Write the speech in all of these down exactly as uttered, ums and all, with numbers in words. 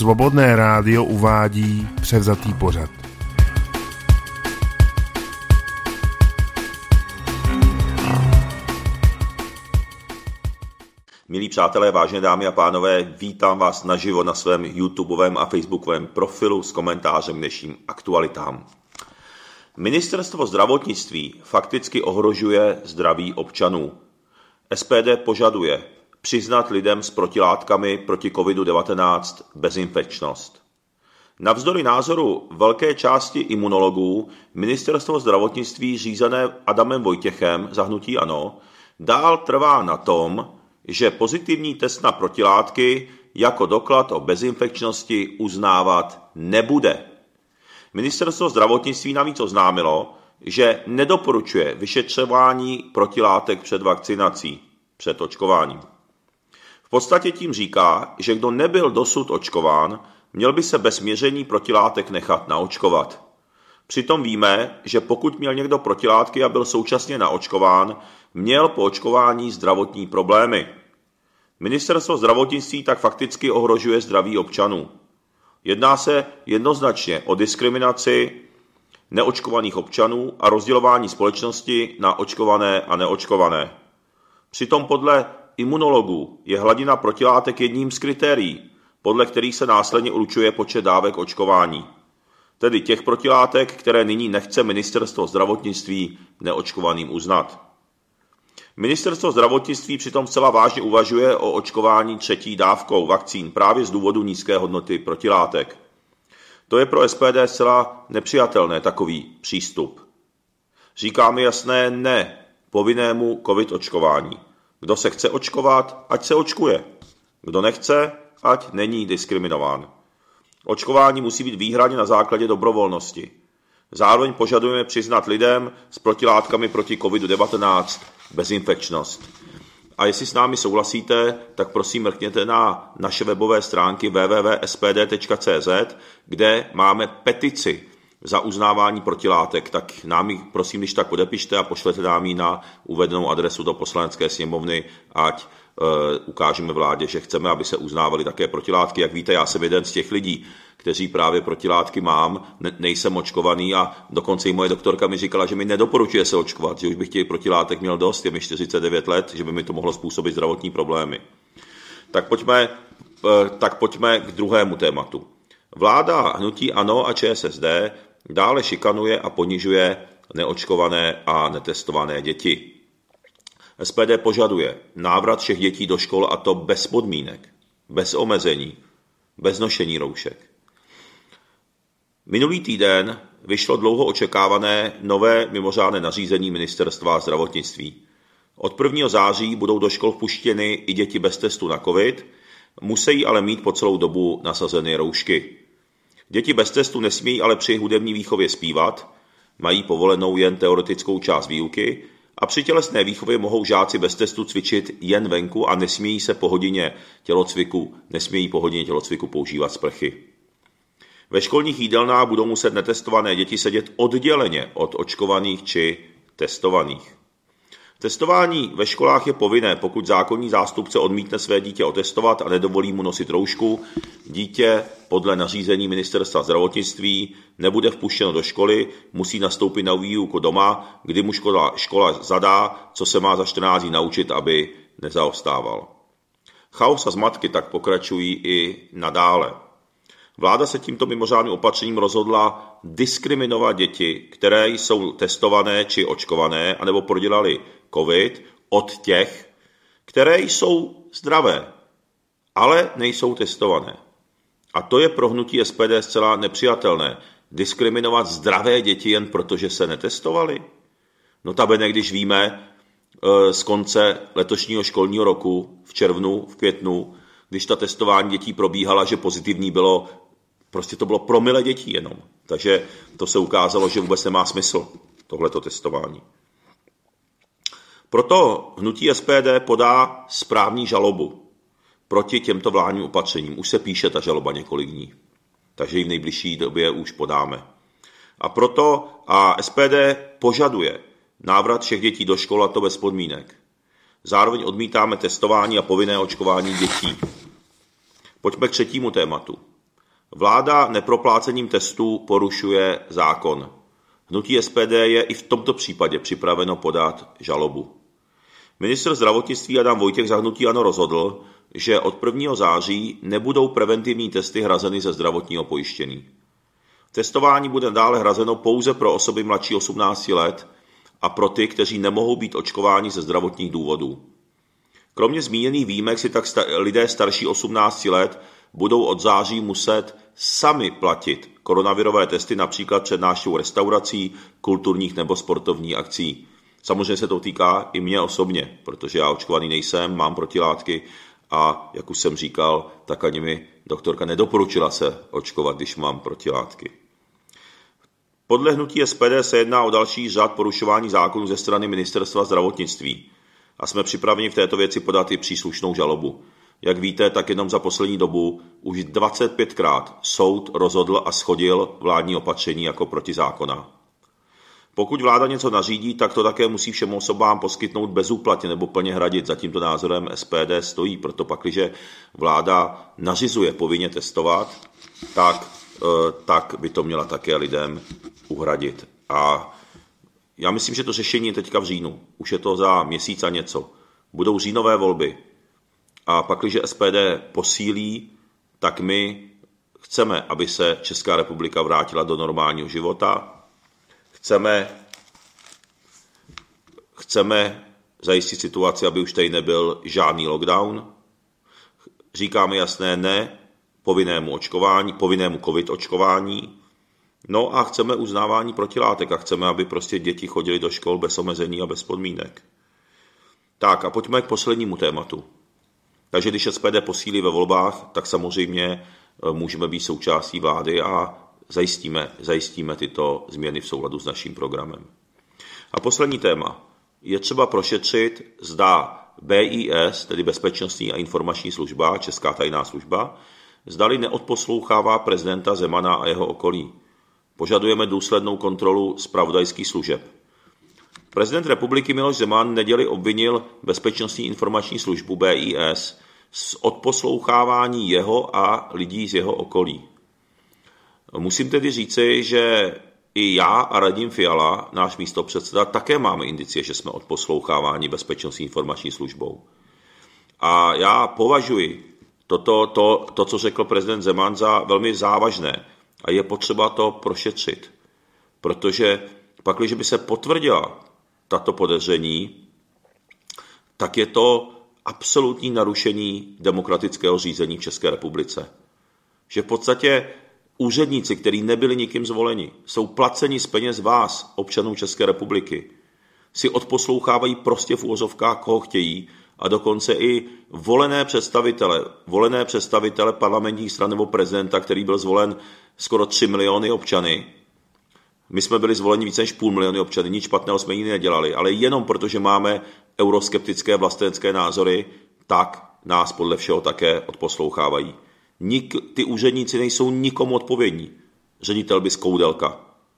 Svobodné rádio uvádí převzatý pořad. Milí přátelé, vážené dámy a pánové, vítám vás naživo na svém YouTubeovém a Facebookovém profilu s komentářem k dnešním aktualitám. Ministerstvo zdravotnictví fakticky ohrožuje zdraví občanů. S P D požaduje přiznat lidem s protilátkami proti covidu devatenáct bezinfekčnost. Navzdory názoru velké části imunologů Ministerstvo zdravotnictví řízené Adamem Vojtěchem za hnutí ANO dál trvá na tom, že pozitivní test na protilátky jako doklad o bezinfekčnosti uznávat nebude. Ministerstvo zdravotnictví navíc oznámilo, že nedoporučuje vyšetřování protilátek před vakcinací, před očkováním. V podstatě tím říká, že kdo nebyl dosud očkován, měl by se bez měření protilátek nechat naočkovat. Přitom víme, že pokud měl někdo protilátky a byl současně naočkován, měl po očkování zdravotní problémy. Ministerstvo zdravotnictví tak fakticky ohrožuje zdraví občanů. Jedná se jednoznačně o diskriminaci neočkovaných občanů a rozdělování společnosti na očkované a neočkované. Přitom podle imunologů je hladina protilátek jedním z kritérií, podle kterých se následně určuje počet dávek očkování. Tedy těch protilátek, které nyní nechce Ministerstvo zdravotnictví neočkovaným uznat. Ministerstvo zdravotnictví přitom zcela vážně uvažuje o očkování třetí dávkou vakcín právě z důvodu nízké hodnoty protilátek. To je pro S P D zcela nepřijatelné takový přístup. Říkáme jasné ne povinnému covid očkování. Kdo se chce očkovat, ať se očkuje. Kdo nechce, ať není diskriminován. Očkování musí být výhradně na základě dobrovolnosti. Zároveň požadujeme přiznat lidem s protilátkami proti covidu devatenáct bezinfekčnost. A jestli s námi souhlasíte, tak prosím mrkněte na naše webové stránky w w w tečka s p d tečka c z, kde máme petici za uznávání protilátek. Tak nám ji prosím, když tak podepište a pošlete nám ji na uvedenou adresu do Poslanecké sněmovny, ať uh, ukážeme vládě, že chceme, aby se uznávaly také protilátky. Jak víte, já jsem jeden z těch lidí, kteří právě protilátky mám, ne, nejsem očkovaný a dokonce i moje doktorka mi říkala, že mi nedoporučuje se očkovat, že už bych těch protilátek měl dost, je mi čtyřicet devět let, že by mi to mohlo způsobit zdravotní problémy. Tak pojďme, tak pojďme k druhému tématu. Vláda hnutí ANO a Č S S D dále šikanuje a ponižuje neočkované a netestované děti. S P D požaduje návrat všech dětí do škol, a to bez podmínek, bez omezení, bez nošení roušek. Minulý týden vyšlo dlouho očekávané nové mimořádné nařízení Ministerstva zdravotnictví. Od prvního září budou do škol vpuštěny i děti bez testu na covid, musí ale mít po celou dobu nasazeny roušky. Děti bez testu nesmějí ale při hudební výchově zpívat, mají povolenou jen teoretickou část výuky a při tělesné výchově mohou žáci bez testu cvičit jen venku a nesmějí se po hodině tělocviku, nesmějí po hodině tělocviku používat sprchy. Ve školních jídelnách budou muset netestované děti sedět odděleně od očkovaných či testovaných. Testování ve školách je povinné, pokud zákonný zástupce odmítne své dítě otestovat a nedovolí mu nosit roušku. Dítě podle nařízení Ministerstva zdravotnictví nebude vpuštěno do školy, musí nastoupit na výuku doma, kdy mu škola, škola zadá, co se má za čtrnáct dní naučit, aby nezaostával. Chaos a zmatky tak pokračují i nadále. Vláda se tímto mimořádným opatřením rozhodla diskriminovat děti, které jsou testované či očkované, anebo prodělali covid, od těch, které jsou zdravé, ale nejsou testované. A to je pro hnutí S P D zcela nepřijatelné. Diskriminovat zdravé děti jen proto, že se netestovali? Notabene, když víme z konce letošního školního roku, v červnu, v květnu, když ta testování dětí probíhala, že pozitivní bylo, prostě to bylo promile dětí jenom. Takže to se ukázalo, že vůbec nemá smysl tohleto testování. Proto hnutí S P D podá správní žalobu proti těmto vládním opatřením. Už se píše ta žaloba několik dní, takže ji v nejbližší době už podáme. A proto a S P D požaduje návrat všech dětí do škol, a to bez podmínek. Zároveň odmítáme testování a povinné očkování dětí. Pojďme k třetímu tématu. Vláda neproplácením testů porušuje zákon. Hnutí S P D je i v tomto případě připraveno podat žalobu. Ministr zdravotnictví Adam Vojtěch za hnutí ANO rozhodl, že od prvního září nebudou preventivní testy hrazeny ze zdravotního pojištění. Testování bude dále hrazeno pouze pro osoby mladší osmnácti let a pro ty, kteří nemohou být očkováni ze zdravotních důvodů. Kromě zmíněných výjimek si tak sta- lidé starší osmnácti let budou od září muset sami platit koronavirové testy například před návštěvou restaurací, kulturních nebo sportovních akcí. Samozřejmě se to týká i mě osobně, protože já očkovaný nejsem, mám protilátky a jak už jsem říkal, tak ani mi doktorka nedoporučila se očkovat, když mám protilátky. Podle hnutí S P D se jedná o další řad porušování zákonů ze strany Ministerstva zdravotnictví a jsme připraveni v této věci podat i příslušnou žalobu. Jak víte, tak jenom za poslední dobu už dvacet pětkrát soud rozhodl a shodil vládní opatření jako protizákonná. Pokud vláda něco nařídí, tak to také musí všem osobám poskytnout bezúplatně nebo plně hradit. Za tímto názorem S P D stojí, proto pakliže vláda nařizuje povinně testovat, tak, tak by to měla také lidem uhradit. A já myslím, že to řešení je teďka v říjnu. Už je to za měsíc a něco. Budou říjnové volby. A pakliže S P D posílí, tak my chceme, aby se Česká republika vrátila do normálního života. Chceme, chceme zajistit situaci, aby už tady nebyl žádný lockdown. Říkáme jasné ne povinnému očkování, povinnému covid očkování. No a chceme uznávání protilátek a chceme, aby prostě děti chodily do škol bez omezení a bez podmínek. Tak a pojďme k poslednímu tématu. Takže když S P D posílí ve volbách, tak samozřejmě můžeme být součástí vlády a zajistíme, zajistíme tyto změny v souladu s naším programem. A poslední téma. Je třeba prošetřit, zda B I S, tedy Bezpečnostní a informační služba, Česká tajná služba, zdali neodposlouchává prezidenta Zemana a jeho okolí. Požadujeme důslednou kontrolu zpravodajských služeb. Prezident republiky Miloš Zeman neděli obvinil Bezpečnostní informační službu B I S z odposlouchávání jeho a lidí z jeho okolí. Musím tedy říci, že i já a Radim Fiala, náš místopředseda, také máme indicie, že jsme odposloucháváni Bezpečnostní informační službou. A já považuji toto, to, to, co řekl prezident Zeman, za velmi závažné a je potřeba to prošetřit. Protože pakliže by se potvrdila tato podezření, tak je to absolutní narušení demokratického řízení v České republice. Že v podstatě úředníci, kteří nebyli nikým zvoleni, jsou placeni z peněz vás, občanů České republiky, si odposlouchávají prostě v úvozovkách, koho chtějí, a dokonce i volené představitele, volené představitele parlamentních stran nebo prezidenta, který byl zvolen skoro tři miliony občany. My jsme byli zvoleni více než půl miliony občany, nic špatného jsme jiný nedělali, ale jenom protože máme euroskeptické vlastenecké názory, tak nás podle všeho také odposlouchávají. Nik, ty úředníci nejsou nikomu odpovědní. Ředitel bys Koudelka.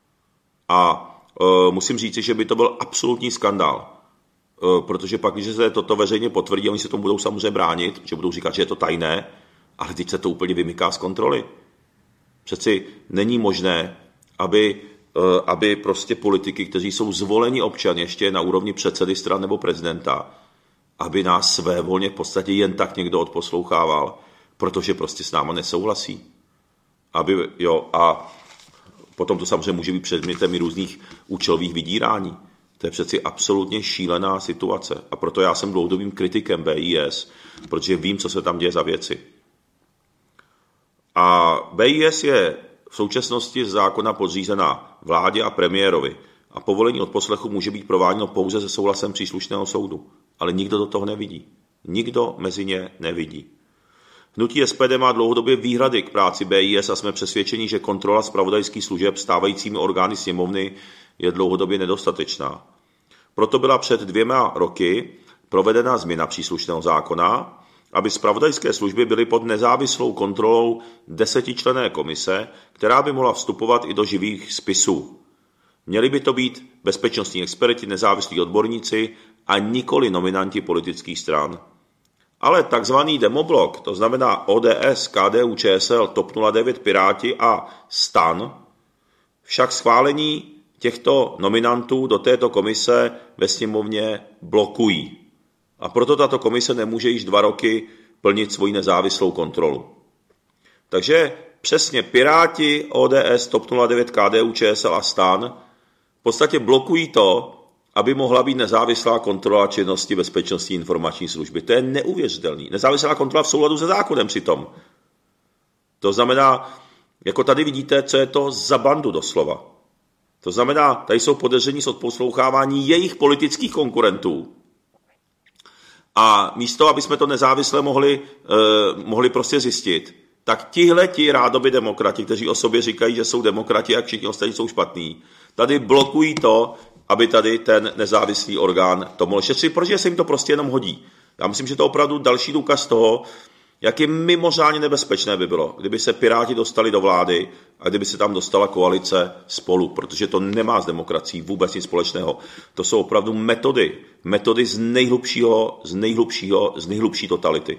A e, musím říci, že by to byl absolutní skandál. E, protože pak, když se toto veřejně potvrdí, oni se tomu budou samozřejmě bránit, že budou říkat, že je to tajné, ale teď se to úplně vymyká z kontroly. Přeci není možné, aby, e, aby prostě politiky, kteří jsou zvoleni občany ještě na úrovni předsedy stran nebo prezidenta, aby nás svévolně v podstatě jen tak někdo odposlouchával, protože prostě s náma nesouhlasí. Aby, jo, a potom to samozřejmě může být předmětem i různých účelových vydírání. To je přeci absolutně šílená situace. A proto já jsem dlouhodobým kritikem B I S, protože vím, co se tam děje za věci. A B I S je v současnosti z zákona podřízená vládě a premiérovi a povolení odposlechu může být prováděno pouze se souhlasem příslušného soudu. Ale nikdo do toho nevidí. Nikdo mezi ně nevidí. Hnutí S P D má dlouhodobě výhrady k práci B I S a jsme přesvědčeni, že kontrola zpravodajských služeb stávajícími orgány sněmovny je dlouhodobě nedostatečná. Proto byla před dvěma roky provedena změna příslušného zákona, aby zpravodajské služby byly pod nezávislou kontrolou desetičlenné komise, která by mohla vstupovat i do živých spisů. Měli by to být bezpečnostní experti, nezávislí odborníci a nikoli nominanti politických stran. Ale takzvaný demoblok, to znamená O D S, K D U Č S L, T O P nula devět, Piráti a STAN, však schválení těchto nominantů do této komise ve sněmovně blokují. A proto tato komise nemůže již dva roky plnit svoji nezávislou kontrolu. Takže přesně Piráti, O D S, T O P nula devět, K D U Č S L a STAN v podstatě blokují to, aby mohla být nezávislá kontrola činnosti Bezpečnostní informační služby. To je neuvěřitelný. Nezávislá kontrola v souladu se zákonem přitom. To znamená, jako tady vidíte, co je to za bandu doslova. To znamená, tady jsou podezření z odposlouchávání jejich politických konkurentů. A místo, aby jsme to nezávisle mohli, eh, mohli prostě zjistit, tak tihleti rádoby demokrati, kteří o sobě říkají, že jsou demokrati a všichni ostatní jsou špatní, tady blokují to, aby tady ten nezávislý orgán to mohl šetřit, protože se jim to prostě jenom hodí. Já myslím, že to je opravdu další důkaz toho, jak je mimořádně nebezpečné by bylo, kdyby se Piráti dostali do vlády a kdyby se tam dostala koalice Spolu, protože to nemá s demokracií vůbec nic společného. To jsou opravdu metody, metody z nejhlubšího, z nejhlubšího, z nejhlubší totality.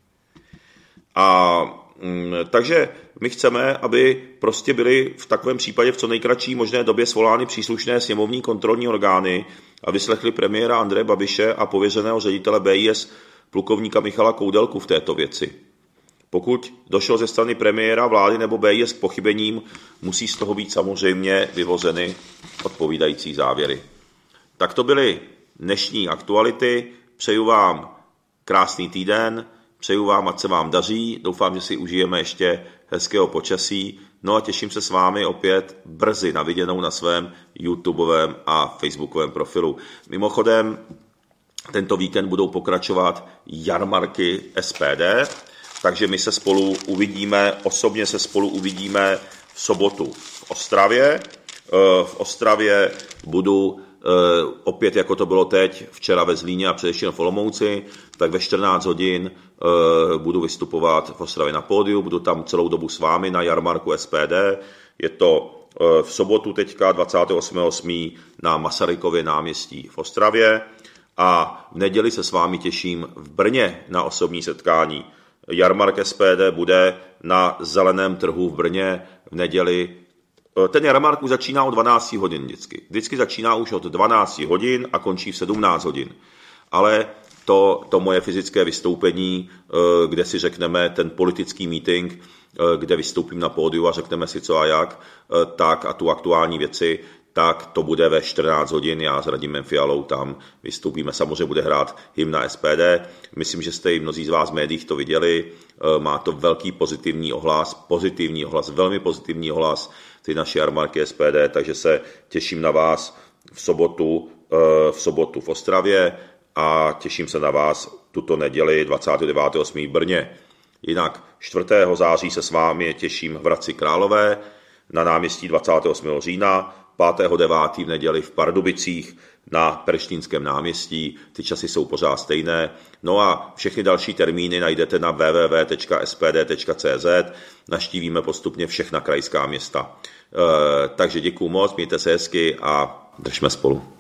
A mm, takže my chceme, aby prostě byly v takovém případě v co nejkratší možné době svolány příslušné sněmovní kontrolní orgány a vyslechli premiéra Andreje Babiše a pověřeného ředitele B I S plukovníka Michala Koudelku v této věci. Pokud došlo ze strany premiéra, vlády nebo B I S k pochybením, musí z toho být samozřejmě vyvozeny odpovídající závěry. Tak to byly dnešní aktuality. Přeju vám krásný týden, přeju vám, ať se vám daří, doufám, že si užijeme ještě hezkého počasí, no a těším se s vámi opět brzy na viděnou na svém YouTubeovém a Facebookovém profilu. Mimochodem, tento víkend budou pokračovat jarmarky S P D, takže my se spolu uvidíme, osobně se spolu uvidíme v sobotu v Ostravě. V Ostravě budu opět, jako to bylo teď, včera ve Zlíně a především v Olomouci, tak ve čtrnáct hodin budu vystupovat v Ostravě na pódiu, budu tam celou dobu s vámi na jarmarku S P D. Je to v sobotu teďka dvacátého osmého osmého na Masarykově náměstí v Ostravě. A v neděli se s vámi těším v Brně na osobní setkání. Jarmark S P D bude na Zeleném trhu v Brně v neděli. Ten jarmark už začíná o dvanáct hodin vždycky. Vždycky začíná už od dvanáct hodin a končí v sedmnáct hodin. Ale to, to moje fyzické vystoupení, kde si řekneme ten politický meeting, kde vystoupím na pódiu a řekneme si co a jak, tak a tu aktuální věci, tak to bude ve čtrnáct hodin, já s Radimem Fialou tam vystoupíme, samozřejmě bude hrát hymna S P D, myslím, že jste i mnozí z vás v médiích to viděli, má to velký pozitivní ohlas, pozitivní ohlas, velmi pozitivní ohlas, ty naše jarmarky S P D, takže se těším na vás v sobotu, v sobotu v Ostravě a těším se na vás tuto neděli dvacátého devátého osmého v Brně. Jinak čtvrtého září se s vámi těším v Hradci Králové na náměstí dvacátého osmého října, pátého devátého v neděli v Pardubicích na Perštínském náměstí, ty časy jsou pořád stejné. No a všechny další termíny najdete na w w w tečka s p d tečka c z, naštívíme postupně všechna krajská města. E, takže děkuju moc, mějte se hezky a držme spolu.